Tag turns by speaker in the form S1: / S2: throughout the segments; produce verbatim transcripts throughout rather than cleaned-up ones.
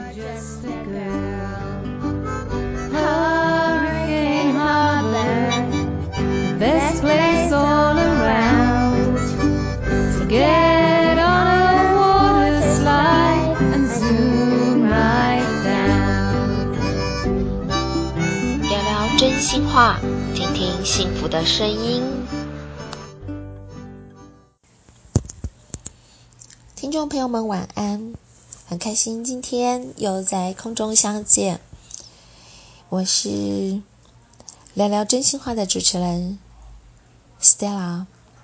S1: just a girl. Hurricane Harbor, the best place all around. To get on a water slide and zoom right down.
S2: 聊聊真心话，听听幸福的声音。听众朋友们晚安，很开心今天又在空中相见。我是聊聊真心话的主持人 Stella。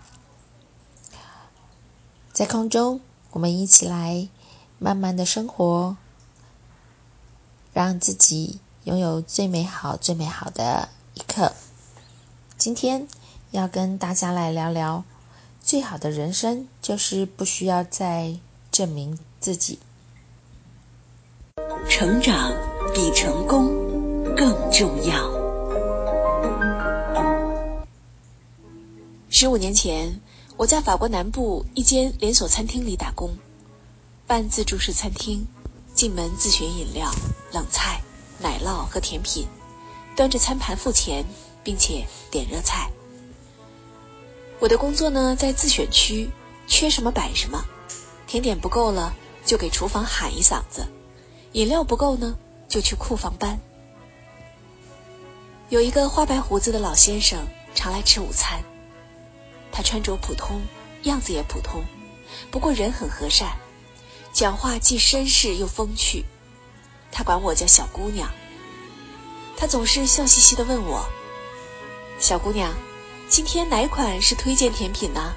S2: 在空中我们一起来慢慢的生活，让自己拥有最美好最美好的一刻。今天要跟大家来聊聊，最好的人生就是不需要再证明自己。
S3: 成长比成功更重要。十五年前，我在法国南部一间连锁餐厅里打工，半自助式餐厅，进门自选饮料、冷菜、奶酪和甜品，端着餐盘付钱，并且点热菜。我的工作呢，在自选区，缺什么摆什么，甜点不够了就给厨房喊一嗓子，饮料不够呢就去库房搬。有一个花白胡子的老先生常来吃午餐，他穿着普通，样子也普通，不过人很和善，讲话既绅士又风趣。他管我叫小姑娘，他总是笑嘻嘻地问我，小姑娘，今天哪款是推荐甜品呢？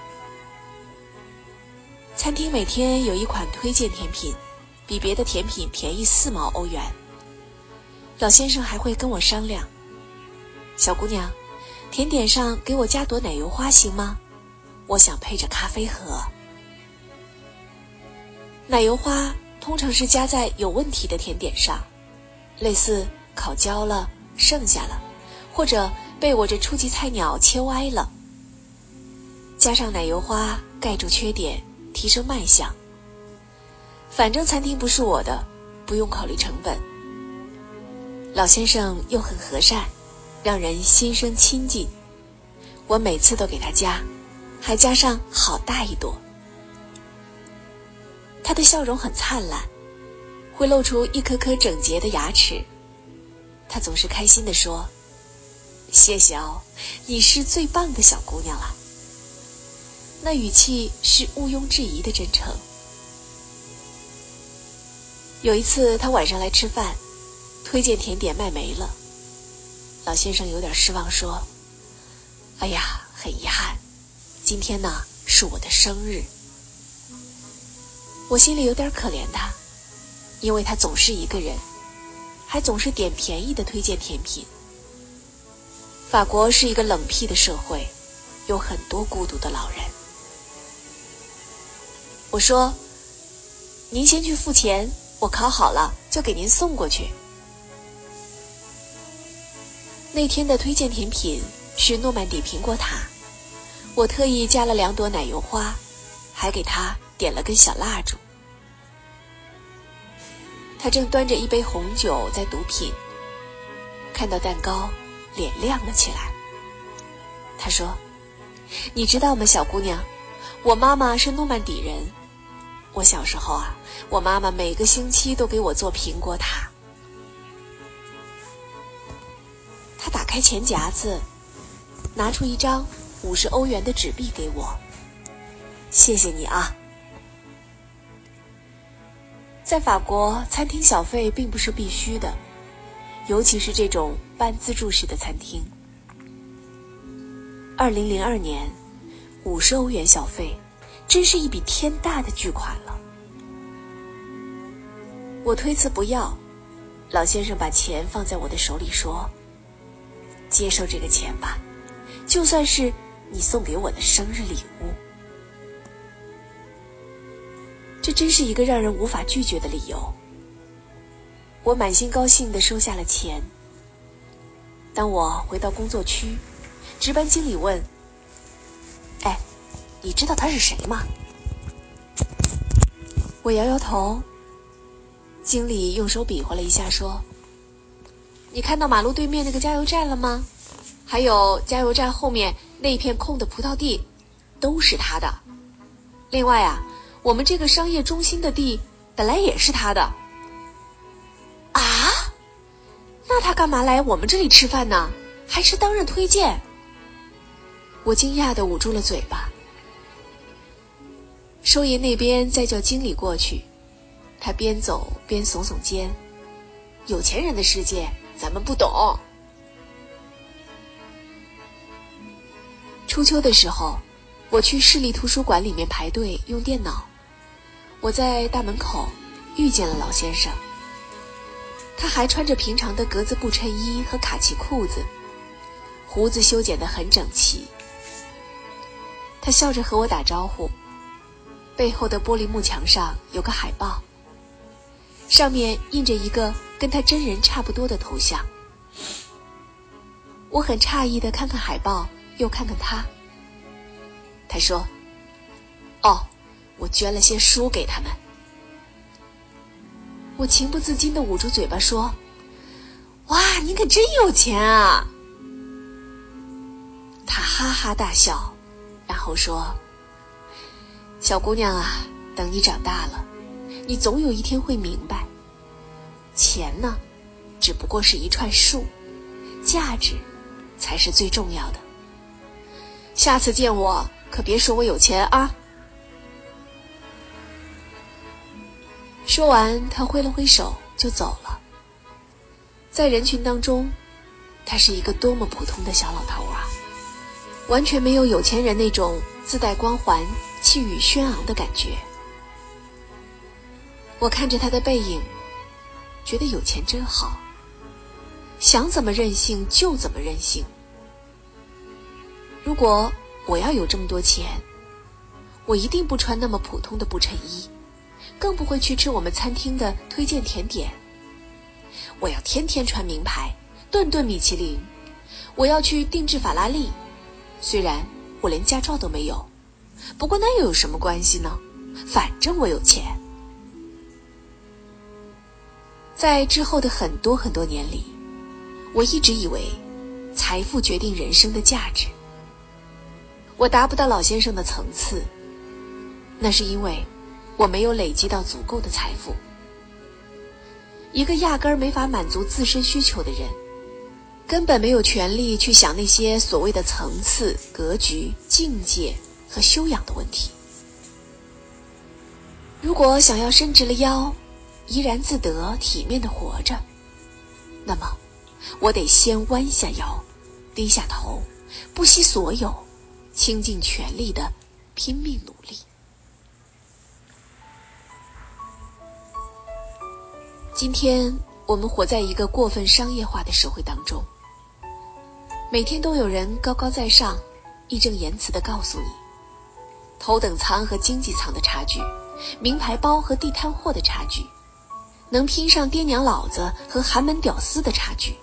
S3: 餐厅每天有一款推荐甜品，比别的甜品便宜四毛欧元。老先生还会跟我商量，小姑娘，甜点上给我加朵奶油花行吗？我想配着咖啡喝。奶油花通常是加在有问题的甜点上，类似烤焦了、剩下了，或者被我这初级菜鸟切歪了。加上奶油花盖住缺点，提升卖相。反正餐厅不是我的，不用考虑成本。老先生又很和善，让人心生亲近。我每次都给他加，还加上好大一朵。他的笑容很灿烂，会露出一颗颗整洁的牙齿。他总是开心地说，谢谢哦，你是最棒的小姑娘了。那语气是毋庸置疑的真诚。有一次他晚上来吃饭，推荐甜点卖没了。老先生有点失望说，哎呀，很遗憾，今天呢是我的生日。我心里有点可怜他，因为他总是一个人，还总是点便宜的推荐甜品。法国是一个冷僻的社会，有很多孤独的老人。我说，您先去付钱，我烤好了就给您送过去。那天的推荐甜品是诺曼底苹果塔，我特意加了两朵奶油花，还给他点了根小蜡烛。他正端着一杯红酒在毒品，看到蛋糕脸亮了起来。他说，你知道吗，小姑娘，我妈妈是诺曼底人，我小时候啊，我妈妈每个星期都给我做苹果塔。他打开钱夹子，拿出一张五十欧元的纸币给我，谢谢你啊。在法国，餐厅小费并不是必须的，尤其是这种半自助式的餐厅。二零零二年，五十欧元小费真是一笔天大的巨款了。我推辞不要，老先生把钱放在我的手里说，接受这个钱吧，就算是你送给我的生日礼物。这真是一个让人无法拒绝的理由。我满心高兴地收下了钱。当我回到工作区，值班经理问，哎，你知道他是谁吗？我摇摇头， 经理用手比划了一下说，你看到马路对面那个加油站了吗？还有加油站后面那片空的葡萄地，都是他的。另外啊，我们这个商业中心的地本来也是他的。啊？那他干嘛来我们这里吃饭呢？还是当人推荐？我惊讶地捂住了嘴巴。收银那边再叫经理过去，他边走边耸耸肩，有钱人的世界咱们不懂。初秋的时候，我去市立图书馆里面排队用电脑，我在大门口遇见了老先生。他还穿着平常的格子布衬衣和卡其裤子，胡子修剪得很整齐。他笑着和我打招呼，背后的玻璃幕墙上有个海报，上面印着一个跟他真人差不多的头像。我很诧异地看看海报，又看看他。他说，哦，我捐了些书给他们。我情不自禁地捂住嘴巴说，哇，你可真有钱啊。他哈哈大笑，然后说，小姑娘啊，等你长大了，你总有一天会明白，钱呢，只不过是一串数，价值才是最重要的。下次见我可别说我有钱啊。说完，他挥了挥手就走了。在人群当中，他是一个多么普通的小老头啊，完全没有有钱人那种自带光环、气宇轩昂的感觉。我看着他的背影，觉得有钱真好，想怎么任性就怎么任性。如果我要有这么多钱，我一定不穿那么普通的布衬衣，更不会去吃我们餐厅的推荐甜点。我要天天穿名牌，顿顿米其林。我要去定制法拉利，虽然我连驾照都没有，不过那又有什么关系呢？反正我有钱。在之后的很多很多年里，我一直以为财富决定人生的价值。我达不到老先生的层次，那是因为我没有累积到足够的财富。一个压根儿没法满足自身需求的人，根本没有权利去想那些所谓的层次、格局、境界和修养的问题。如果想要伸直了腰，怡然自得、体面地活着，那么我得先弯下腰，低下头，不惜所有，倾尽全力地拼命努力。今天我们活在一个过分商业化的社会当中，每天都有人高高在上，义正言辞地告诉你，头等舱和经济舱的差距，名牌包和地摊货的差距，能拼上爹娘老子和寒门屌丝的差距。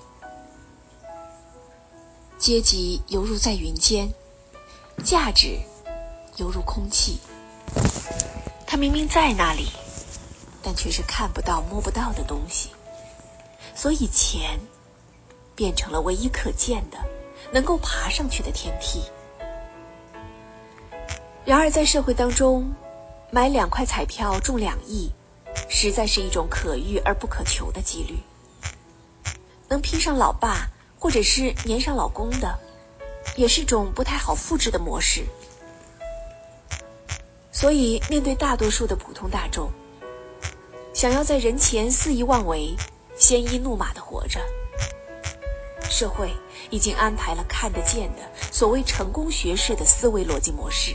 S3: 阶级犹如在云间，价值犹如空气，它明明在那里，但却是看不到摸不到的东西。所以钱变成了唯一可见的能够爬上去的天梯。然而在社会当中，买两块彩票中两亿实在是一种可遇而不可求的几率。能拼上老爸或者是粘上老公的，也是种不太好复制的模式。所以面对大多数的普通大众，想要在人前肆意妄为、鲜衣怒马地活着，社会已经安排了看得见的所谓成功学式的思维逻辑模式。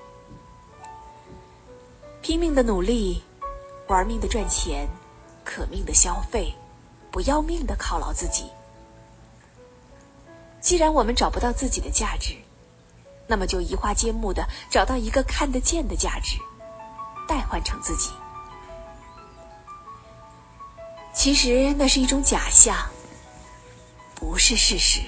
S3: 拼命的努力，玩命的赚钱，可命的消费，不要命的犒劳自己。既然我们找不到自己的价值，那么就移花接木的找到一个看得见的价值，代换成自己。其实那是一种假象，不是事实。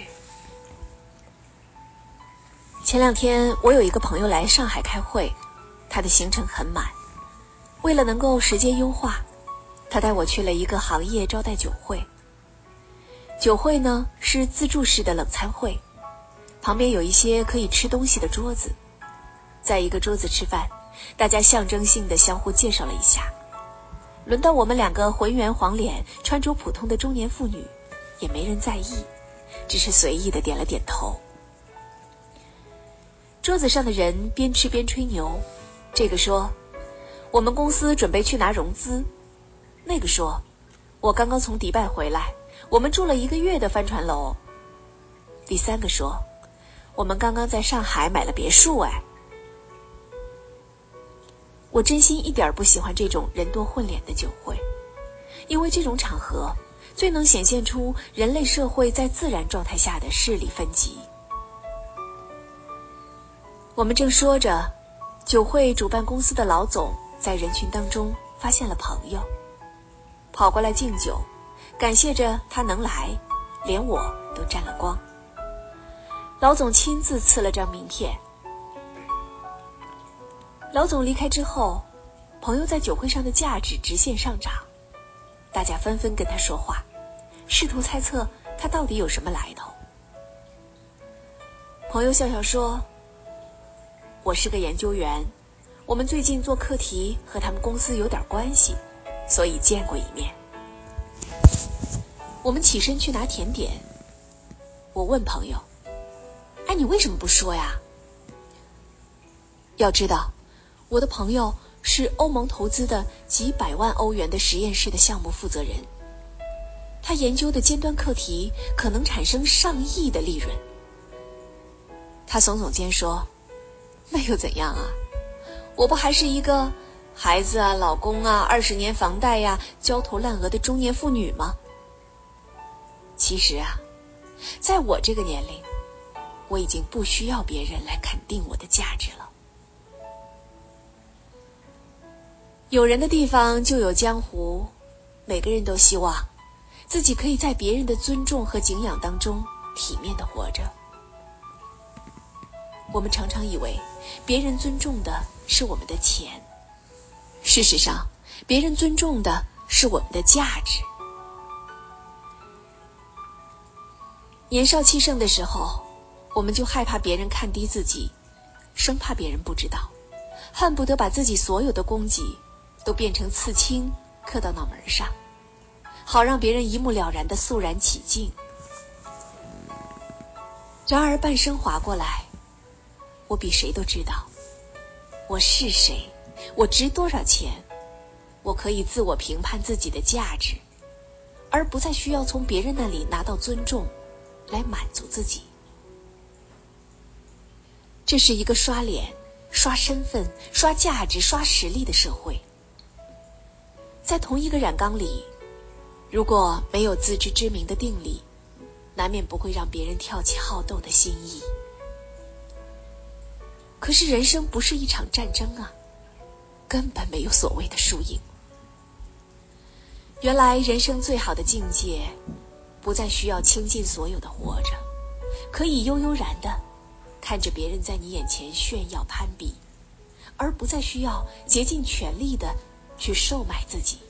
S3: 前两天我有一个朋友来上海开会，他的行程很满，为了能够时间优化， 他带我去了一个行业招待酒会。酒会呢是自助式的冷餐会，旁边有一些可以吃东西的桌子，在一个桌子吃饭，大家象征性的相互介绍了一下。轮到我们两个浑圆黄脸、穿着普通的中年妇女，也没人在意，只是随意的点了点头。桌子上的人边吃边吹牛，这个说我们公司准备去拿融资，那个说我刚刚从迪拜回来，我们住了一个月的帆船楼，第三个说我们刚刚在上海买了别墅。哎，我真心一点不喜欢这种人多混脸的酒会，因为这种场合最能显现出人类社会在自然状态下的势力分级。我们正说着，酒会主办公司的老总在人群当中发现了朋友，跑过来敬酒，感谢着他能来，连我都沾了光。老总亲自赐了张名片。老总离开之后，朋友在酒会上的价值直线上涨，大家纷纷跟他说话，试图猜测他到底有什么来头。朋友笑笑说，我是个研究员，我们最近做课题和他们公司有点关系，所以见过一面。我们起身去拿甜点，我问朋友，哎，你为什么不说呀？要知道，我的朋友是欧盟投资的几百万欧元的实验室的项目负责人，他研究的尖端课题可能产生上亿的利润。他耸耸肩说，那又怎样啊？我不还是一个孩子啊、老公啊、二十年房贷呀、焦头烂额的中年妇女吗？其实啊，在我这个年龄，我已经不需要别人来肯定我的价值了。有人的地方就有江湖，每个人都希望自己可以在别人的尊重和敬仰当中体面地活着。我们常常以为别人尊重的是我们的钱，事实上，别人尊重的是我们的价值。年少气盛的时候，我们就害怕别人看低自己，生怕别人不知道，恨不得把自己所有的功绩都变成刺青刻到脑门上，好让别人一目了然的肃然起敬。然而半生划过来，我比谁都知道我是谁，我值多少钱，我可以自我评判自己的价值，而不再需要从别人那里拿到尊重来满足自己。这是一个刷脸、刷身份、刷价值、刷实力的社会。在同一个染缸里，如果没有自知之明的定力，难免不会让别人挑起好斗的心意。可是人生不是一场战争啊，根本没有所谓的输赢。原来人生最好的境界，不再需要倾尽所有的活着，可以悠悠然地看着别人在你眼前炫耀攀比，而不再需要竭尽全力地去售卖自己。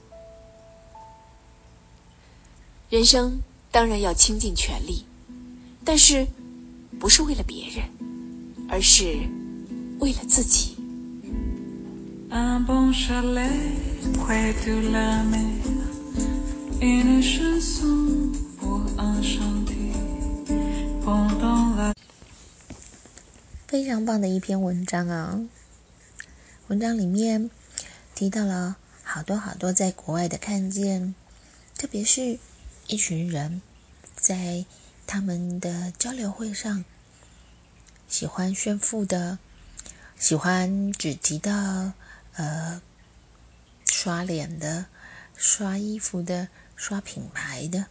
S3: 人生当然要倾尽全力，但是不是为了别人，而是为了自己。Un bon chalet près de la mer, une chanson pour enchanter pendant la。
S2: 非常棒的一篇文章啊！文章里面提到了好多好多在国外的看见，特别是一群人在他们的交流会上喜欢炫富的，喜欢只提到呃刷脸的、刷衣服的、刷品牌的。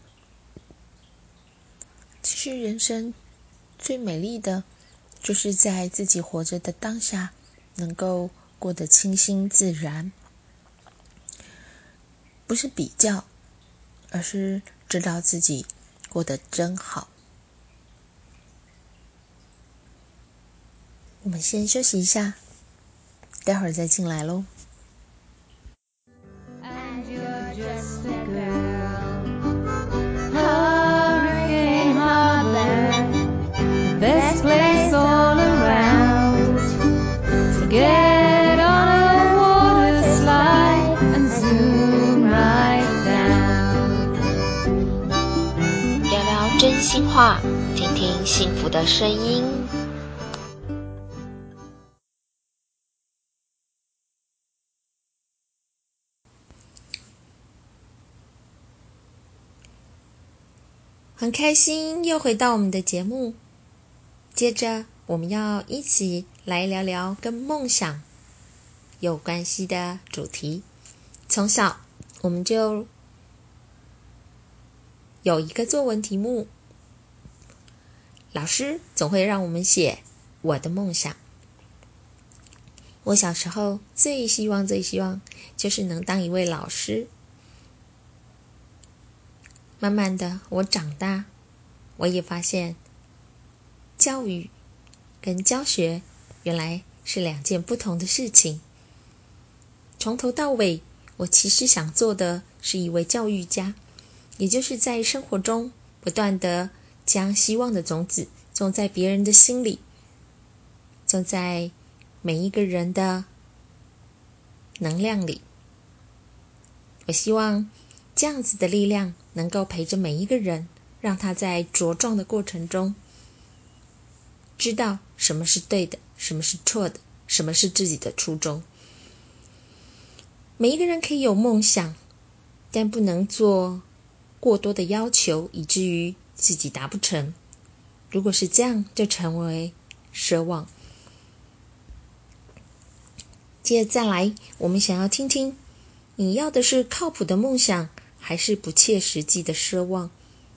S2: 其实人生最美丽的就是在自己活着的当下能够过得清新自然，不是比较，而是知道自己过得真好。我们先休息一下，待会儿再进来咯。
S1: And just a girl. Hurricane Harbor, the best place all around. To get on a water slide and zoom right down.
S2: 聊聊真心话，听听幸福的声音。很开心又回到我们的节目，接着我们要一起来聊聊跟梦想有关系的主题。从小我们就有一个作文题目，老师总会让我们写我的梦想。我小时候最希望最希望就是能当一位老师。慢慢的我长大，我也发现教育跟教学原来是两件不同的事情。从头到尾，我其实想做的是一位教育家，也就是在生活中不断的将希望的种子种在别人的心里，种在每一个人的能量里。我希望这样子的力量能够陪着每一个人，让他在茁壮的过程中知道什么是对的，什么是错的，什么是自己的初衷。每一个人可以有梦想，但不能做过多的要求，以至于自己达不成。如果是这样，就成为奢望。接着再来，我们想要听听你要的是靠谱的梦想，还是不切实际的奢望？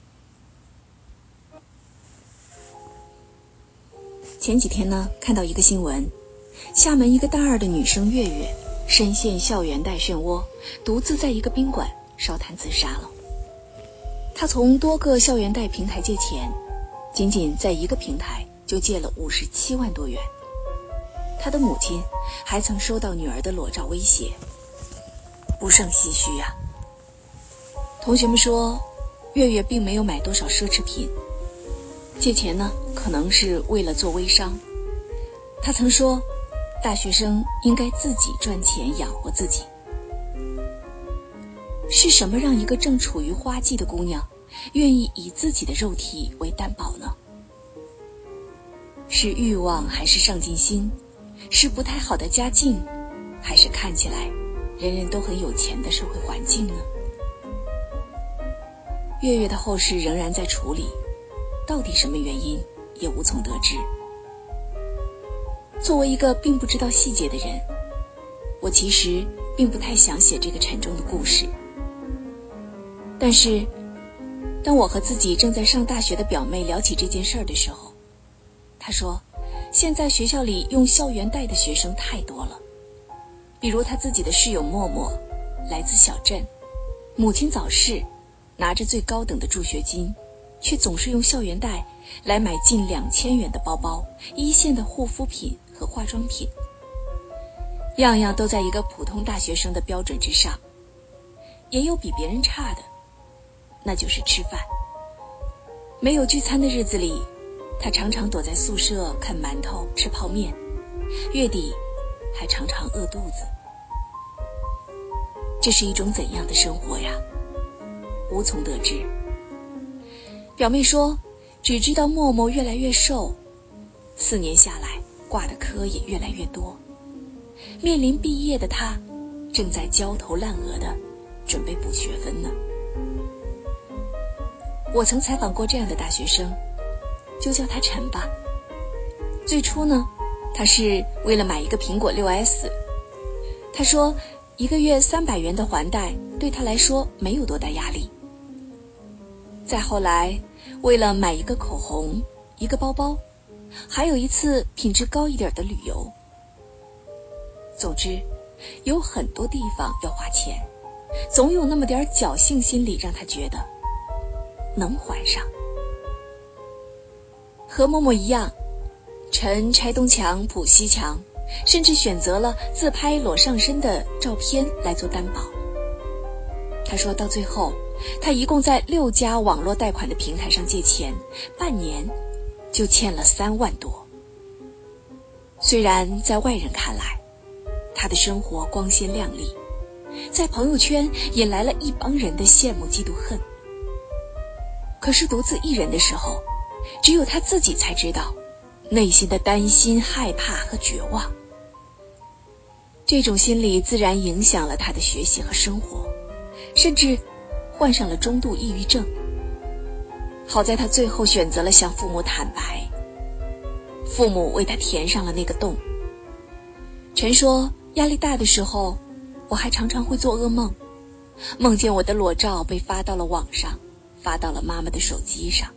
S3: 前几天呢，看到一个新闻，厦门一个大二的女生月月深陷校园贷漩涡，独自在一个宾馆烧炭自杀了。她从多个校园贷平台借钱，仅仅在一个平台就借了五十七万多元。她的母亲还曾收到女儿的裸照威胁，不胜唏嘘呀、啊。同学们说，月月并没有买多少奢侈品，借钱呢，可能是为了做微商。她曾说，大学生应该自己赚钱养活自己。是什么让一个正处于花季的姑娘愿意以自己的肉体为担保呢？是欲望还是上进心？是不太好的家境，还是看起来人人都很有钱的社会环境呢？月月的后事仍然在处理，到底什么原因也无从得知。作为一个并不知道细节的人，我其实并不太想写这个沉重的故事。但是当我和自己正在上大学的表妹聊起这件事儿的时候，她说现在学校里用校园贷的学生太多了，比如她自己的室友默默，来自小镇，母亲早逝，拿着最高等的助学金，却总是用校园贷来买近两千元的包包、一线的护肤品和化妆品，样样都在一个普通大学生的标准之上。也有比别人差的，那就是吃饭。没有聚餐的日子里，他常常躲在宿舍看馒头吃泡面，月底还常常饿肚子。这是一种怎样的生活呀？无从得知。表妹说，只知道默默越来越瘦，四年下来挂的科也越来越多，面临毕业的她正在焦头烂额的准备补学分呢。我曾采访过这样的大学生，就叫他陈吧。最初呢，他是为了买一个苹果 六 S。 他说一个月三百元的还贷对他来说没有多大压力。再后来，为了买一个口红、一个包包，还有一次品质高一点的旅游。总之，有很多地方要花钱，总有那么点侥幸心理让他觉得能还上。和默默一样，陈拆东墙补西墙，甚至选择了自拍裸上身的照片来做担保。 他说到最后，他一共在六家网络贷款的平台上借钱，半年就欠了三万多。虽然在外人看来，他的生活光鲜亮丽，在朋友圈引来了一帮人的羡慕嫉妒恨，可是独自一人的时候，只有他自己才知道内心的担心、害怕和绝望。这种心理自然影响了他的学习和生活，甚至患上了中度抑郁症。好在他最后选择了向父母坦白，父母为他填上了那个洞。陈说，压力大的时候，我还常常会做噩梦，梦见我的裸照被发到了网上，发到了妈妈的手机上。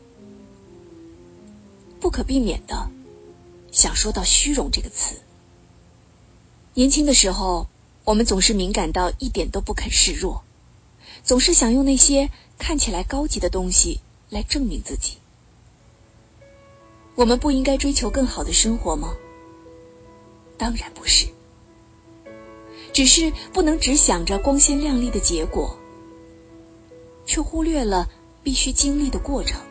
S3: 不可避免的想说到虚荣这个词。年轻的时候，我们总是敏感到一点都不肯示弱，总是想用那些看起来高级的东西来证明自己。我们不应该追求更好的生活吗？当然不是，只是不能只想着光鲜亮丽的结果，却忽略了必须经历的过程。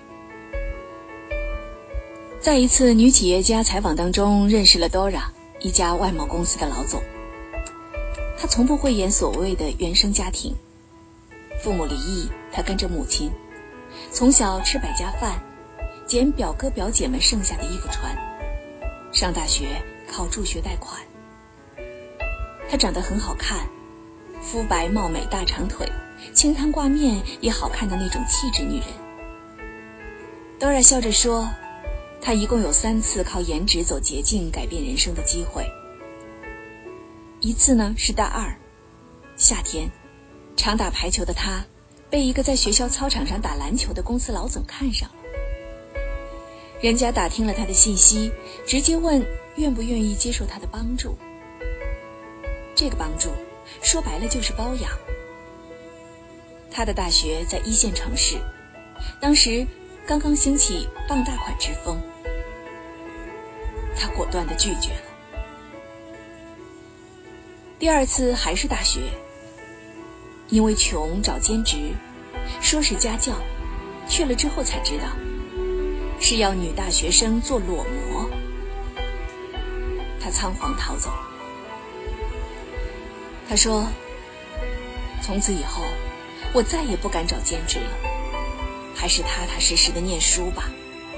S3: 在一次女企业家采访当中，认识了 Dora， 一家外贸公司的老总。她从不讳言所谓的原生家庭，父母离异，她跟着母亲，从小吃百家饭，捡表哥表姐们剩下的衣服穿，上大学靠助学贷款。她长得很好看，肤白貌美大长腿，清汤挂面也好看的那种气质女人。Dora 笑着说，她一共有三次靠颜值走捷径改变人生的机会。一次呢是大二，夏天，常打排球的她被一个在学校操场上打篮球的公司老总看上了。人家打听了她的信息，直接问愿不愿意接受她的帮助。这个帮助说白了就是包养。她的大学在一线城市，当时刚刚兴起傍大款之风，她果断地拒绝了。第二次还是大学，因为穷找兼职，说是家教，去了之后才知道是要女大学生做裸模。她仓皇逃走。她说，从此以后我再也不敢找兼职了，还是踏踏实实的念书吧。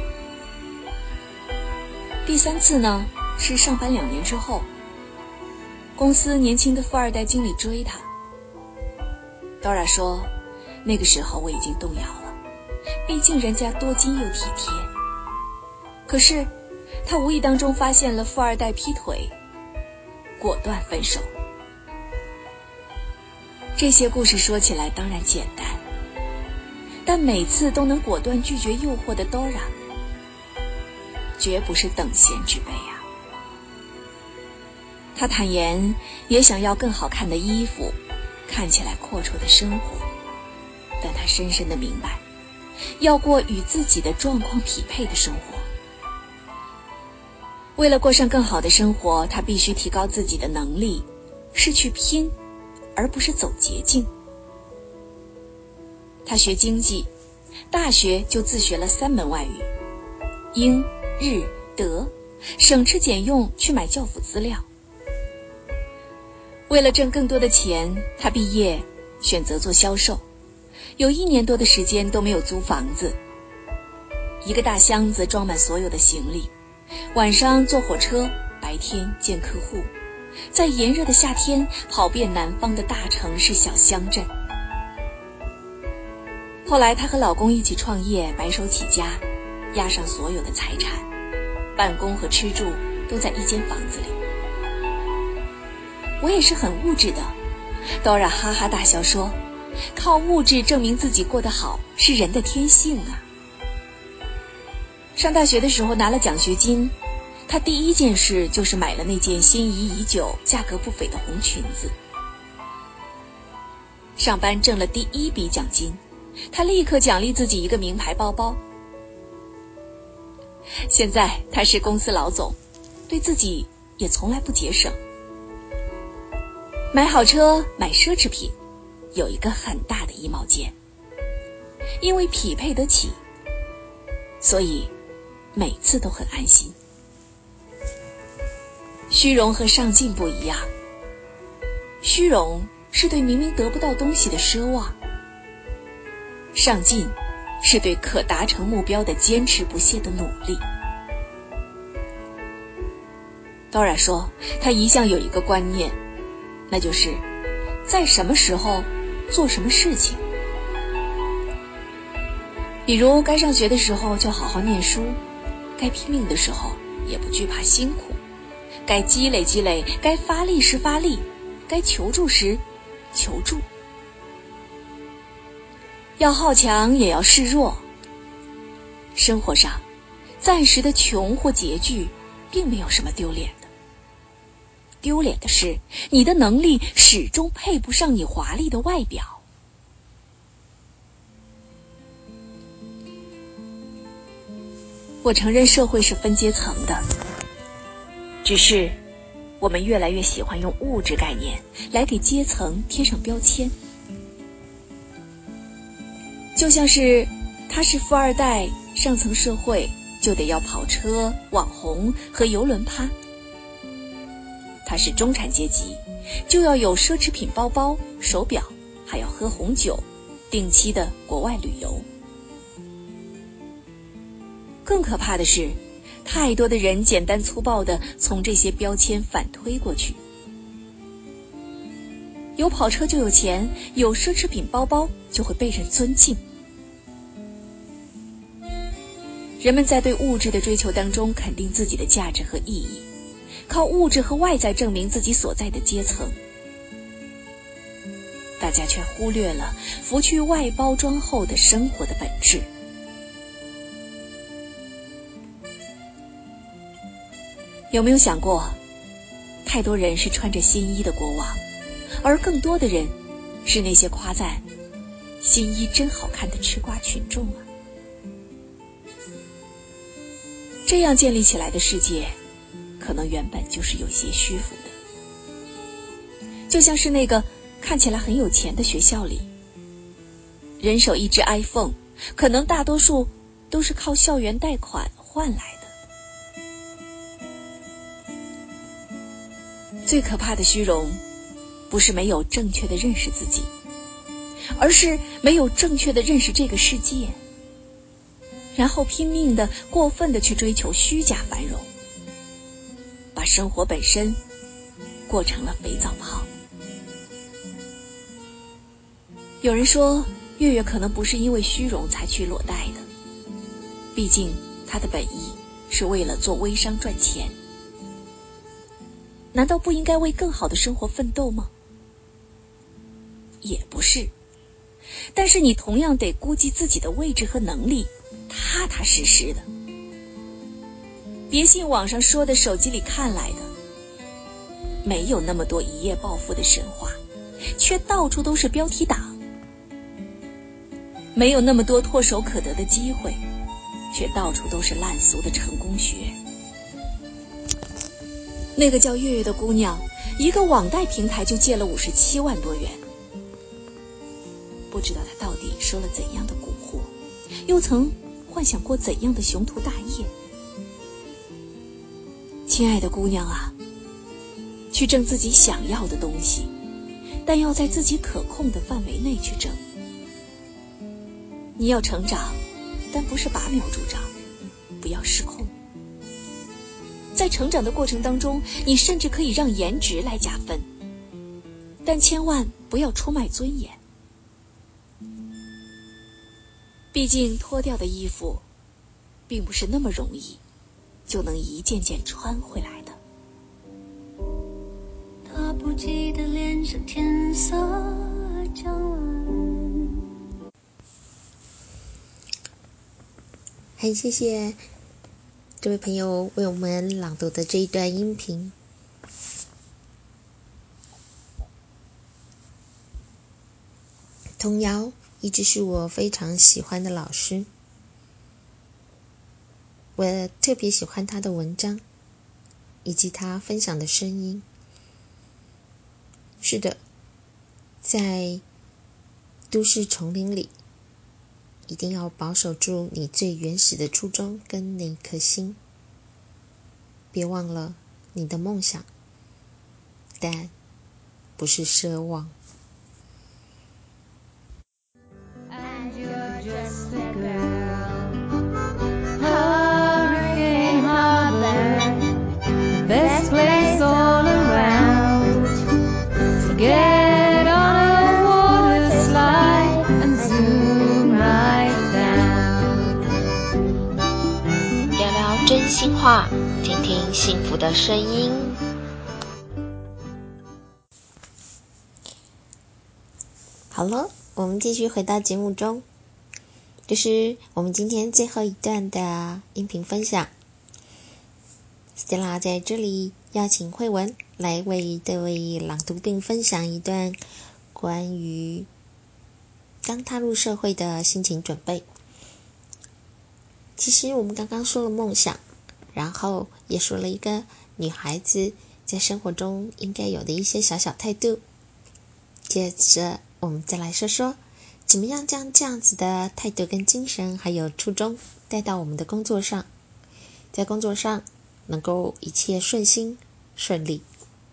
S3: 第三次呢，是上班两年之后，公司年轻的富二代经理追她。Dora 说，那个时候我已经动摇了，毕竟人家多金又体贴。可是她无意当中发现了富二代劈腿，果断分手。这些故事说起来当然简单，但每次都能果断拒绝诱惑的 Dora， 绝不是等闲之辈啊。她坦言也想要更好看的衣服，看起来阔绰的生活，但她深深地明白，要过与自己的状况匹配的生活。为了过上更好的生活，她必须提高自己的能力，是去拼，而不是走捷径。她学经济，大学就自学了三门外语，英、日、德，省吃俭用去买教辅资料。为了挣更多的钱，她毕业选择做销售，有一年多的时间都没有租房子，一个大箱子装满所有的行李，晚上坐火车，白天见客户，在炎热的夏天跑遍南方的大城市小乡镇。后来她和老公一起创业，白手起家，押上所有的财产，办公和吃住都在一间房子里。我也是很物质的， Dora 哈哈大笑说，靠物质证明自己过得好是人的天性啊。上大学的时候拿了奖学金，她第一件事就是买了那件心仪已久价格不菲的红裙子。上班挣了第一笔奖金，她立刻奖励自己一个名牌包包。现在她是公司老总，对自己也从来不节省，买好车，买奢侈品， 有一个很大的衣帽间，因为匹配得起，所以每次都很安心。虚荣和上进不一样，虚荣是对明明得不到东西的奢望，上进是对可达成目标的坚持不懈的努力。当然说，他一向有一个观念，那就是在什么时候做什么事情。比如该上学的时候就好好念书，该拼命的时候也不惧怕辛苦，该积累积累，该发力时发力，该求助时求助。要好强也要示弱。生活上，暂时的穷或拮据并没有什么丢脸的，丢脸的是你的能力始终配不上你华丽的外表。我承认社会是分阶层的，只是我们越来越喜欢用物质概念来给阶层贴上标签。就像是他是富二代，上层社会就得要跑车、网红和邮轮趴；他是中产阶级，就要有奢侈品包包、手表，还要喝红酒，定期的国外旅游。更可怕的是，太多的人简单粗暴地从这些标签反推过去。有跑车就有钱，有奢侈品包包就会被人尊敬。人们在对物质的追求当中肯定自己的价值和意义，靠物质和外在证明自己所在的阶层。大家却忽略了拂去外包装后的生活的本质。有没有想过，太多人是穿着新衣的国王，而更多的人是那些夸赞新衣真好看的吃瓜群众啊！这样建立起来的世界，可能原本就是有些虚浮的。就像是那个看起来很有钱的学校里，人手一只 iPhone， 可能大多数都是靠校园贷款换来的。最可怕的虚荣，不是没有正确的认识自己，而是没有正确的认识这个世界，然后拼命的、过分的去追求虚假繁荣，把生活本身过成了肥皂泡。有人说，月月可能不是因为虚荣才去裸贷的，毕竟他的本意是为了做微商赚钱。难道不应该为更好的生活奋斗吗？也不是，但是你同样得估计自己的位置和能力，踏踏实实的。别信网上说的手机里看来的，没有那么多一夜暴富的神话，却到处都是标题党；没有那么多唾手可得的机会，却到处都是烂俗的成功学。那个叫月月的姑娘，一个网贷平台就借了五十七万多元，不知道她到底说了怎样的蛊惑，又曾幻想过怎样的雄图大业。亲爱的姑娘啊，去挣自己想要的东西，但要在自己可控的范围内去挣。你要成长，但不是拔苗助长，不要失控。在成长的过程当中，你甚至可以让颜值来加分，但千万不要出卖尊严。毕竟脱掉的衣服并不是那么容易就能一件件穿回来的。他不记得脸上天色将晚。
S2: 很谢谢这位朋友为我们朗读的这一段音频。童谣一直是我非常喜欢的老师，我特别喜欢他的文章以及他分享的声音。是的，在都市丛林里，一定要保守住你最原始的初衷跟那颗心。别忘了你的梦想，但不是奢望。
S1: And you're just a girl. Hurricane Harbor, the best place all around. So get on a water slide and zoom right down.
S2: 聊聊真心话，听听幸福的声音。好了，我们继续回到节目中，就是我们今天最后一段的音频分享。Stella 在这里邀请慧文来为各位朗读并分享一段关于刚踏入社会的心情准备。其实我们刚刚说了梦想，然后也说了一个女孩子在生活中应该有的一些小小态度。接着我们再来说说怎么样将这样子的态度跟精神还有初衷带到我们的工作上，在工作上能够一切顺心顺利。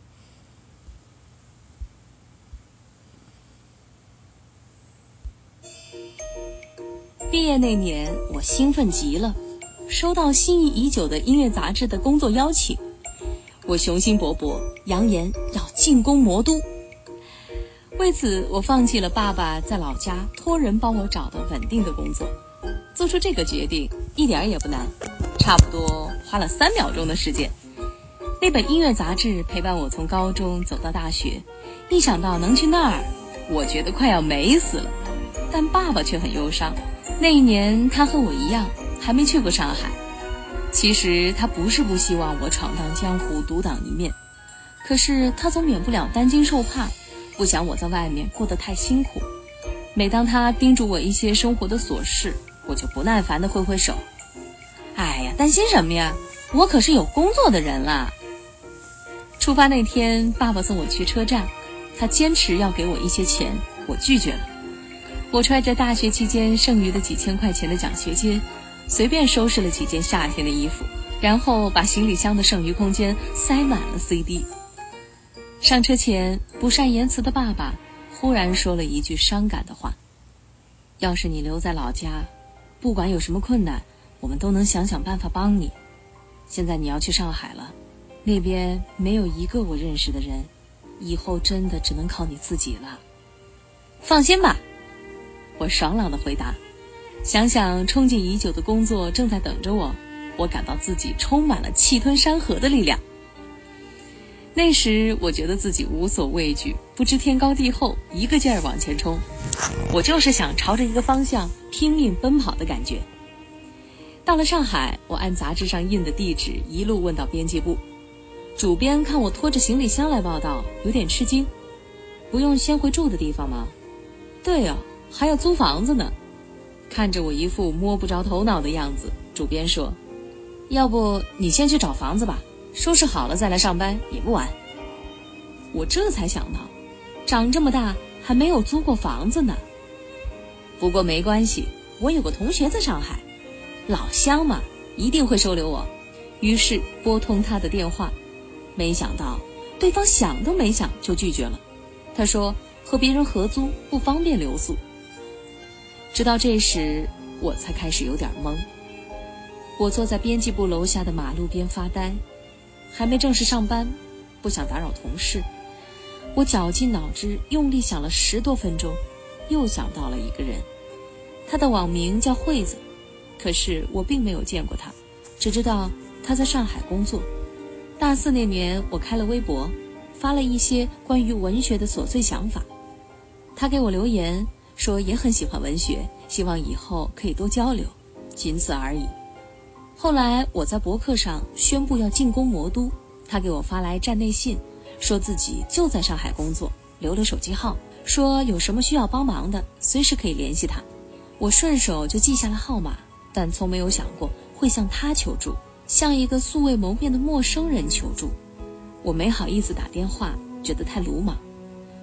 S3: 毕业那年，我兴奋极了，收到心仪已久的音乐杂志的工作邀请，我雄心勃勃，扬言要进攻魔都。为此，我放弃了爸爸在老家托人帮我找的稳定的工作。做出这个决定一点也不难，差不多花了三秒钟的时间。那本音乐杂志陪伴我从高中走到大学，一想到能去那儿，我觉得快要美死了。但爸爸却很忧伤，那一年他和我一样还没去过上海。其实他不是不希望我闯荡江湖独当一面，可是他总免不了担惊受怕，不想我在外面过得太辛苦。每当他叮嘱我一些生活的琐事，我就不耐烦地挥挥手。哎呀，担心什么呀，我可是有工作的人啦。出发那天，爸爸送我去车站，他坚持要给我一些钱，我拒绝了。我揣着大学期间剩余的几千块钱的奖学金，随便收拾了几件夏天的衣服，然后把行李箱的剩余空间塞满了 C D。上车前，不善言辞的爸爸忽然说了一句伤感的话：要是你留在老家，不管有什么困难，我们都能想想办法帮你。现在你要去上海了，那边没有一个我认识的人，以后真的只能靠你自己了。放心吧，我爽朗地回答。想想憧憬已久的工作正在等着我，我感到自己充满了气吞山河的力量。那时我觉得自己无所畏惧，不知天高地厚，一个劲儿往前冲。我就是想朝着一个方向拼命奔跑的感觉。到了上海，我按杂志上印的地址一路问到编辑部。主编看我拖着行李箱来报道，有点吃惊。不用先回住的地方吗？对啊，还要租房子呢。看着我一副摸不着头脑的样子，主编说，要不你先去找房子吧，收拾好了再来上班也不晚。我这才想到，长这么大还没有租过房子呢。不过没关系，我有个同学在上海，老乡嘛，一定会收留我。于是拨通他的电话，没想到对方想都没想就拒绝了。他说和别人合租不方便留宿。直到这时，我才开始有点懵。我坐在编辑部楼下的马路边发呆，还没正式上班，不想打扰同事。我绞尽脑汁，用力想了十多分钟，又想到了一个人。他的网名叫惠子，可是我并没有见过他，只知道他在上海工作。大四那年，我开了微博，发了一些关于文学的琐碎想法。他给我留言说也很喜欢文学，希望以后可以多交流，仅此而已。后来我在博客上宣布要进攻魔都，他给我发来站内信，说自己就在上海工作，留了手机号，说有什么需要帮忙的随时可以联系他。我顺手就记下了号码，但从没有想过会向他求助，向一个素未谋面的陌生人求助。我没好意思打电话，觉得太鲁莽。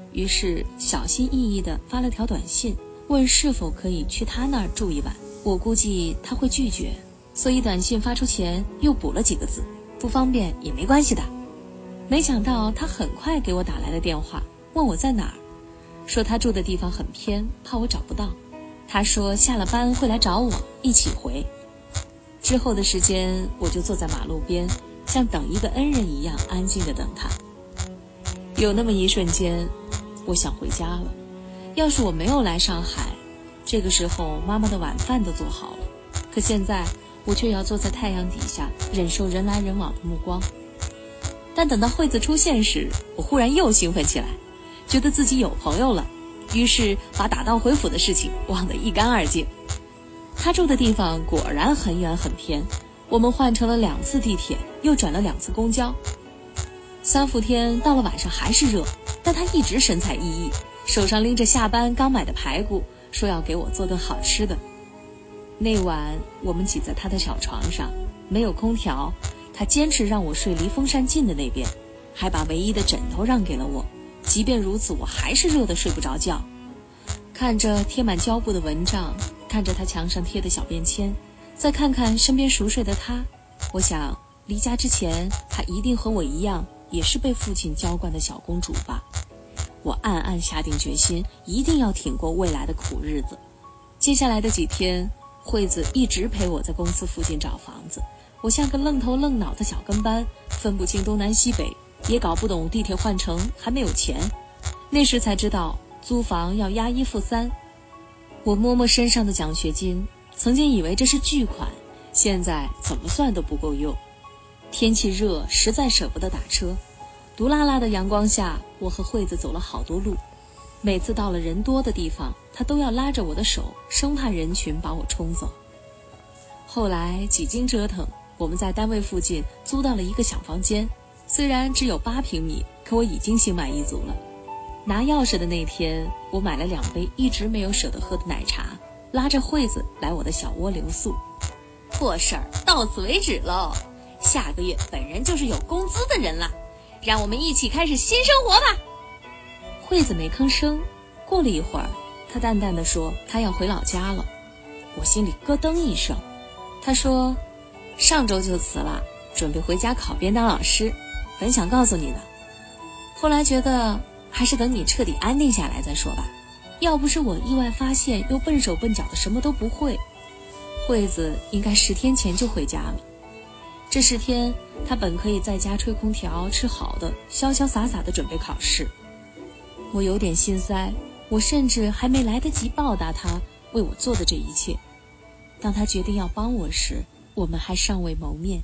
S3: 于是小心翼翼地发了条短信，问是否可以去他那儿住一晚。我估计他会拒绝，所以短信发出前又补了几个字，不方便也没关系的。没想到他很快给我打来了电话，问我在哪儿，说他住的地方很偏，怕我找不到。他说下了班会来找我，一起回。之后的时间，我就坐在马路边，像等一个恩人一样安静地等他。有那么一瞬间，我想回家了。要是我没有来上海，这个时候妈妈的晚饭都做好了，可现在我却要坐在太阳底下，忍受人来人往的目光。但等到惠子出现时，我忽然又兴奋起来，觉得自己有朋友了，于是把打道回府的事情忘得一干二净。他住的地方果然很远很偏，我们换乘了两次地铁，又转了两次公交。三伏天到了晚上还是热，但他一直神采奕奕，手上拎着下班刚买的排骨，说要给我做顿好吃的。那晚我们挤在他的小床上，没有空调，他坚持让我睡离风扇近的那边，还把唯一的枕头让给了我。即便如此，我还是热得睡不着觉。看着贴满胶布的蚊帐，看着他墙上贴的小便签，再看看身边熟睡的他，我想离家之前他一定和我一样，也是被父亲娇惯的小公主吧。我暗暗下定决心，一定要挺过未来的苦日子。接下来的几天，惠子一直陪我在公司附近找房子，我像个愣头愣脑的小跟班，分不清东南西北，也搞不懂地铁换乘还没有钱。那时才知道租房要押一付三。我摸摸身上的奖学金，曾经以为这是巨款，现在怎么算都不够用。天气热，实在舍不得打车。毒辣辣的阳光下，我和惠子走了好多路。每次到了人多的地方，她都要拉着我的手，生怕人群把我冲走。后来几经折腾，我们在单位附近租到了一个小房间，虽然只有八平米，可我已经心满意足了。拿钥匙的那天，我买了两杯一直没有舍得喝的奶茶，拉着惠子来我的小窝留宿。破事儿到此为止喽，下个月本人就是有工资的人了，让我们一起开始新生活吧。惠子没吭声，过了一会儿，她淡淡地说她要回老家了。我心里咯噔一声。她说上周就辞了，准备回家考编当老师，本想告诉你的，后来觉得还是等你彻底安定下来再说吧。要不是我意外发现又笨手笨脚的什么都不会，惠子应该十天前就回家了。这十天她本可以在家吹空调吃好的，潇潇洒洒地准备考试。我有点心塞，我甚至还没来得及报答她为我做的这一切。当她决定要帮我时，我们还尚未谋面。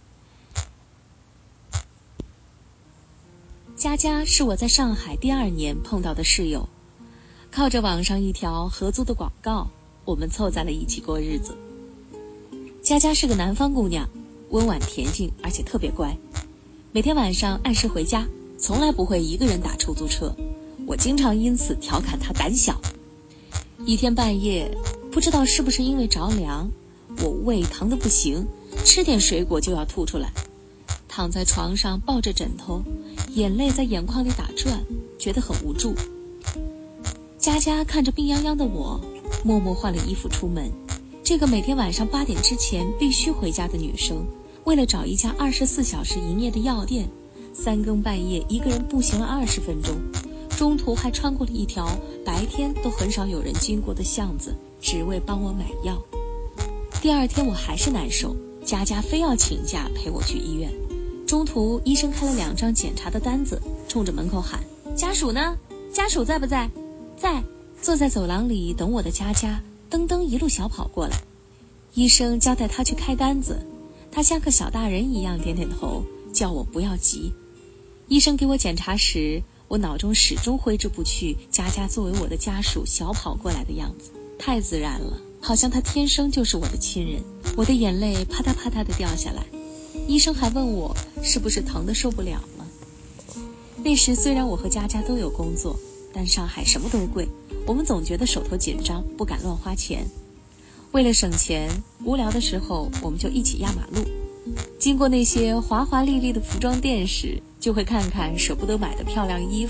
S3: 佳佳是我在上海第二年碰到的室友，靠着网上一条合租的广告，我们凑在了一起过日子。佳佳是个南方姑娘，温婉恬静，而且特别乖，每天晚上按时回家，从来不会一个人打出租车。我经常因此调侃她胆小。一天半夜，不知道是不是因为着凉，我胃疼得不行，吃点水果就要吐出来，躺在床上抱着枕头，眼泪在眼眶里打转，觉得很无助。佳佳看着病殃殃的我，默默换了衣服出门。这个每天晚上八点之前必须回家的女生，为了找一家二十四小时营业的药店，三更半夜一个人步行了二十分钟，中途还穿过了一条白天都很少有人经过的巷子，只为帮我买药。第二天我还是难受，佳佳非要请假陪我去医院。中途医生开了两张检查的单子，冲着门口喊：家属呢？家属在不在？在。坐在走廊里等我的佳佳噔噔一路小跑过来，医生交代他去开单子，他像个小大人一样点点头，叫我不要急。医生给我检查时，我脑中始终挥之不去佳佳作为我的家属小跑过来的样子，太自然了，好像他天生就是我的亲人。我的眼泪啪嗒啪嗒地掉下来。医生还问我是不是疼得受不了了。那时虽然我和佳佳都有工作，但上海什么都贵，我们总觉得手头紧张，不敢乱花钱。为了省钱，无聊的时候我们就一起压马路。经过那些华华丽丽的服装店时，就会看看舍不得买的漂亮衣服，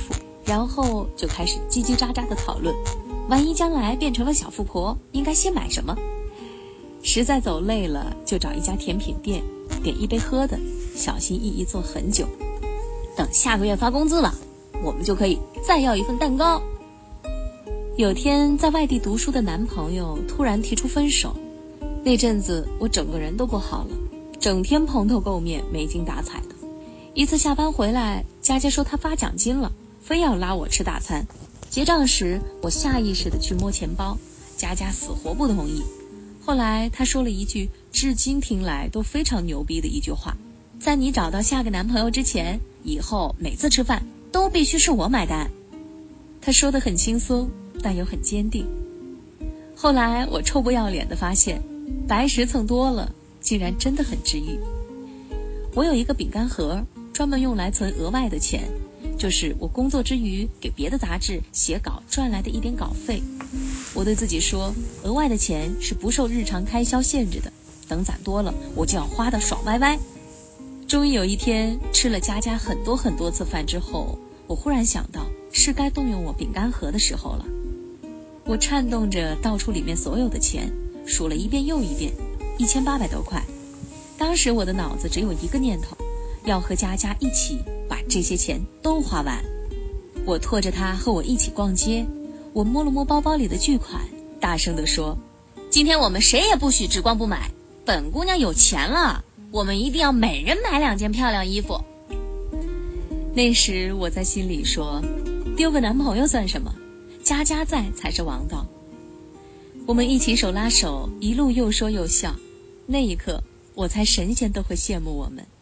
S3: 然后就开始叽叽喳喳的讨论，万一将来变成了小富婆，应该先买什么。实在走累了，就找一家甜品店，点一杯喝的，小心翼翼坐很久。等下个月发工资了，我们就可以再要一份蛋糕。有天在外地读书的男朋友突然提出分手，那阵子我整个人都不好了，整天蓬头垢面，没精打采的。一次下班回来，佳佳说她发奖金了，非要拉我吃大餐。结账时，我下意识地去摸钱包，佳佳死活不同意。后来她说了一句至今听来都非常牛逼的一句话：在你找到下个男朋友之前，以后每次吃饭都必须是我买单。她说得很轻松，但又很坚定。后来我臭不要脸地发现，白食蹭多了竟然真的很治愈。我有一个饼干盒，专门用来存额外的钱，就是我工作之余给别的杂志写稿赚来的一点稿费。我对自己说，额外的钱是不受日常开销限制的，等攒多了我就要花得爽歪歪。终于有一天，吃了佳佳很多很多次饭之后，我忽然想到是该动用我饼干盒的时候了。我颤动着倒出里面所有的钱，数了一遍又一遍，一千八百多块。当时我的脑子只有一个念头，要和佳佳一起把这些钱都花完。我拖着她和我一起逛街，我摸了摸包包里的巨款，大声地说：今天我们谁也不许只逛不买，本姑娘有钱了，我们一定要每人买两件漂亮衣服。那时我在心里说，丢个男朋友算什么，佳佳在才是王道。我们一起手拉手，一路又说又笑，那一刻我猜神仙都会羡慕我们。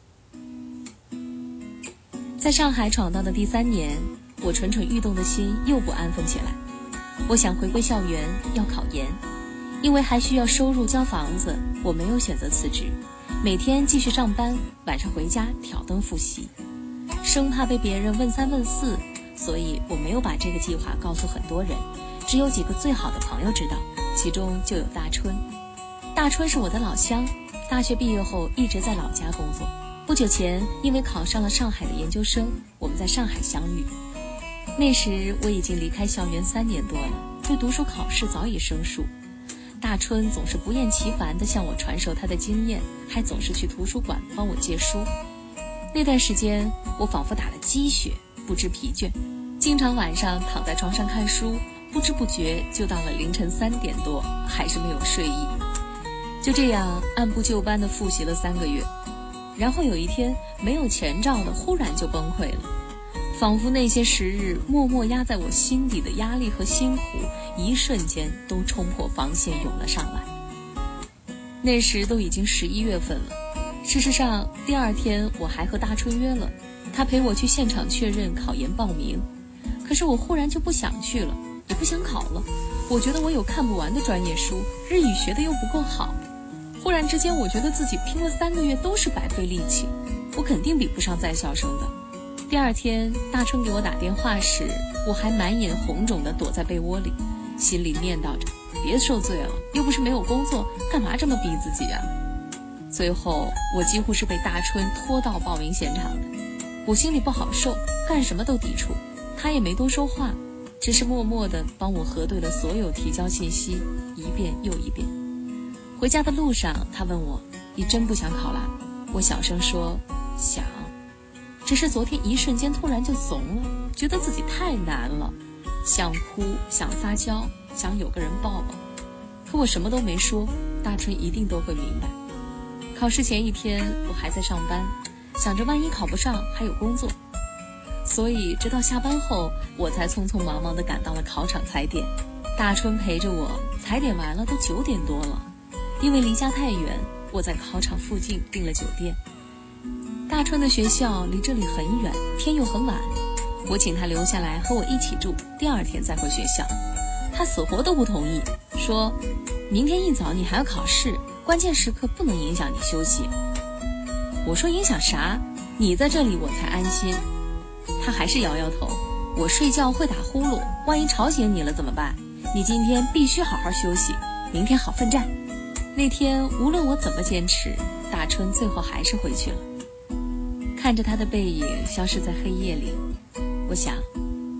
S3: 在上海闯荡的第三年，我蠢蠢欲动的心又不安分起来。我想回归校园，要考研，因为还需要收入交房子，我没有选择辞职，每天继续上班，晚上回家挑灯复习。生怕被别人问三问四，所以我没有把这个计划告诉很多人，只有几个最好的朋友知道，其中就有大春。大春是我的老乡，大学毕业后一直在老家工作。不久前因为考上了上海的研究生，我们在上海相遇。那时我已经离开校园三年多了，对读书考试早已生疏。大春总是不厌其烦地向我传授他的经验，还总是去图书馆帮我借书。那段时间我仿佛打了鸡血，不知疲倦，经常晚上躺在床上看书，不知不觉就到了凌晨三点多，还是没有睡意。就这样按部就班地复习了三个月，然后有一天没有前兆的忽然就崩溃了，仿佛那些时日默默压在我心底的压力和辛苦，一瞬间都冲破防线涌了上来。那时都已经十一月份了，事实上第二天我还和大春约了，他陪我去现场确认考研报名。可是我忽然就不想去了，也不想考了，我觉得我有看不完的专业书，日语学得又不够好。忽然之间我觉得自己拼了三个月都是白费力气，我肯定比不上在校生的。第二天大春给我打电话时，我还满眼红肿地躲在被窝里，心里念叨着别受罪了，又不是没有工作，干嘛这么逼自己啊。最后我几乎是被大春拖到报名现场的，我心里不好受，干什么都抵触，他也没多说话，只是默默地帮我核对了所有提交信息，一遍又一遍。回家的路上他问我，你真不想考啦？我小声说想，只是昨天一瞬间突然就怂了，觉得自己太难了，想哭，想撒娇，想有个人抱抱。可我什么都没说，大春一定都会明白。考试前一天我还在上班，想着万一考不上还有工作，所以直到下班后我才匆匆忙忙地赶到了考场踩点。大春陪着我，踩点完了都九点多了，因为离家太远，我在考场附近订了酒店。大春的学校离这里很远，天又很晚，我请他留下来和我一起住，第二天再回学校。他死活都不同意，说明天一早你还要考试，关键时刻不能影响你休息。我说影响啥？你在这里我才安心。他还是摇摇头，我睡觉会打呼噜，万一吵醒你了怎么办？你今天必须好好休息，明天好奋战。那天无论我怎么坚持，大春最后还是回去了。看着他的背影消失在黑夜里，我想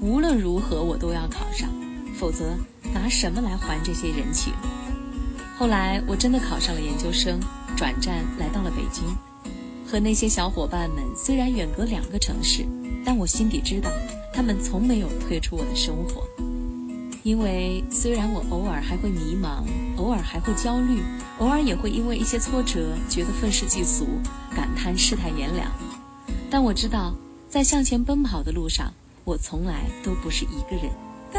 S3: 无论如何我都要考上，否则拿什么来还这些人情？后来我真的考上了研究生，转战来到了北京。和那些小伙伴们虽然远隔两个城市，但我心底知道，他们从没有退出我的生活。因为虽然我偶尔还会迷茫，偶尔还会焦虑，偶尔也会因为一些挫折觉得愤世嫉俗，感叹世态炎凉，但我知道，在向前奔跑的路上，我从来都不是一个人。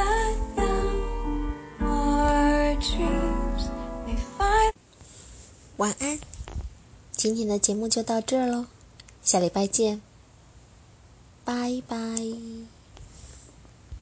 S2: 晚安，今天的节目就到这儿咯，下礼拜见，拜拜。